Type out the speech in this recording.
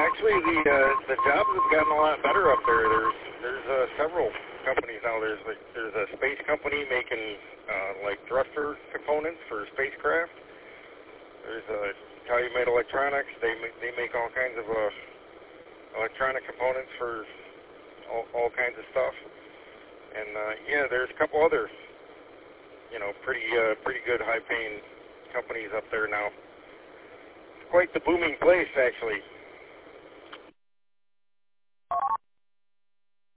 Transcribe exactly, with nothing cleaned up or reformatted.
actually, the uh, the jobs have gotten a lot better up there. There's there's uh, several companies now. There's like there's a space company making uh, like thruster components for spacecraft. There's uh, Calumet Electronics. They make, they make all kinds of uh, electronic components for all, all kinds of stuff. And uh, yeah, there's a couple other, you know, pretty uh, pretty good high-paying companies up there now. It's quite the booming place, actually.